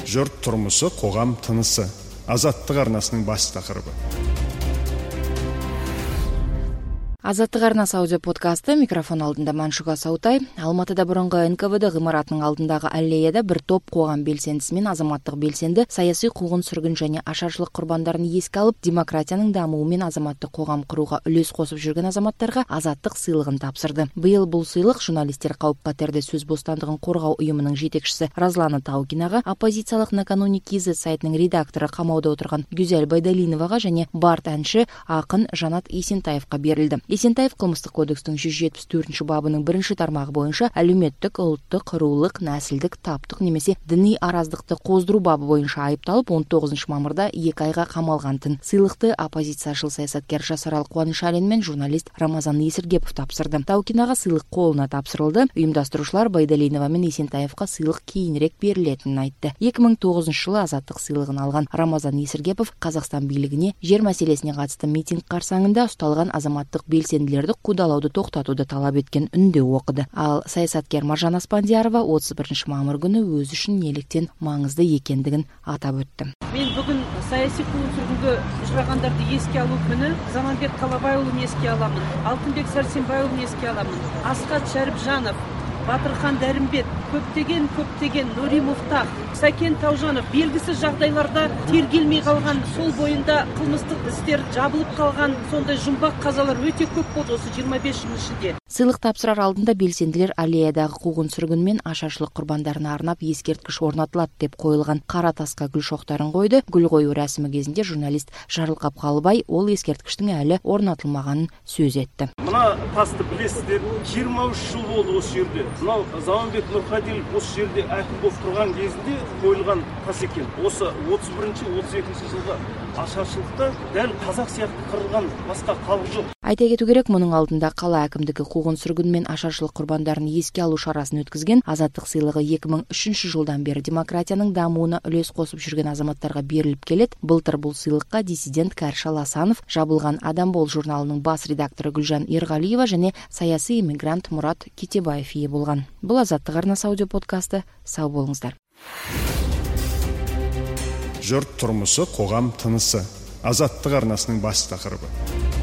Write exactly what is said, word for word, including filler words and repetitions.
Жұрт тұрмысы, қоғам тынысы. Азаттық арнасының бас тақырыбы. Азаттық арнасы аудио подкасты, микрофон алдында Маншуга Саутай. Алматыда бұрынғы эн ка вэ дэ ғимаратының алдындағы аллеяда бір топ қоғам белсендісі мен азаматтық белсенді саяси қуғын-сүргін және ашаршылық құрбандарын еске алып, демократияның дамуы мен азаматтық қоғам құруға үлес қосып жүрген азаматтарға азаттық сыйлығын тапсырды. Биыл бұл сыйлық журналистер қауіп-қатерде сөз бостандығын қорғау ұйымының жетекшісі Разлана Таукинаға, оппозициялық Накануни Кизет сайтының редакторы қамауда отырған Гюзель Байдалиноваға және бард әнші ақын Жанат Есентаевқа берілді. Есентаев қылмыстық кодекстің жүз жетпіс төртінші бабының бірінші тармағы бойынша әлеуметтік, ұлттық, рулық, нәсілдік, таптық немесе діни араздықты қоздыру бабы бойынша айыпталып, он тоғызыншы мамырда екі айға қамалған-тын. Сыйлықты оппозицияшыл саясаткер Жасарал Қуанышалин мен журналист Рамазан Есіргепов тапсырды. Таукинаға сыйлық қолына тапсырылды. Ұйымдастырушылар Байдалинова мен Есентаевқа сыйлық кейінірек берілетінін айтты. екі мың тоғызыншы жылы азаттық сыйлығын алған Рамазан Есіргепов Қазақстан билігіне жер мәселесіне қатысты митинг қарсаңында ұсталған азаматтық белсенділерді қудалауды тоқтатуды талап еткен үндеу оқыды. Ал саясаткер Маржан Аспандиярова отыз бірінші мамыр күні өз үшін неліктен маңызды екендігін атап өтті. Мен бүгін саяси қуғын-сүргінге ұшырағандарды еске алу күні Заманбек Қалабайұлын еске аламын, Алтынбек Сәрсенбайұлын еске аламын, Асхат Шәріпжанов, Батырхан Дәрімбет, көптеген көптеген Нұри Мұфтах, Сәкен Таужанов белгісіз жағдайларда тергелмей қалған, сол бойында қылмыстық істер жабылып қалған сондай жұмбақ қазалар өте көп болды осы жиырма бес жыл ішінде. Сыйлық тапсырар алдында белсенділер аллеядағы қуғын-сүргін мен ашаршылық құрбандарына арнап ескерткіш орнатылады деп қойылған қара тасқа гүл шоқтарын қойды. Гүл қою рәсімі кезінде журналист Жарылқап Қалыбай ол ескерткіштің әлі орнатылмағанын сөз етті. Мына тасты білесіздер, жиырма үш жыл болды осы жерде. Мынау Заманбек Нұрқадилов осы жерде әкім болып тұрған кезінде қойылған тас екен. Осы отыз бірінші отыз екінші жылғы ашаршылықта дәл қазақ сияқты қырылған басқа халық жоқ. Айта кету керек, мұның алдында қала әкімдігі қуғын-сүргін мен ашаршылық құрбандарын еске алу шарасын өткізген. Азаттық сыйлығы екі мың үшінші жылдан бері демократияның дамуына үлес қосып жүрген азаматтарға беріліп келеді. Былтыр бұл сыйлыққа диссидент Кәршал Асанов, Жабылған адам бол журналының бас редакторы Гүлжан Ерғалиева және саяси эмигрант Мұрат Кетебаев ие болған. Бұл Азаттық арнасы аудио подкасты. Сау болыңыздар. Жұрт тұрмысы, қоғам тынысы. Азаттық арнасының бас тақырыбы.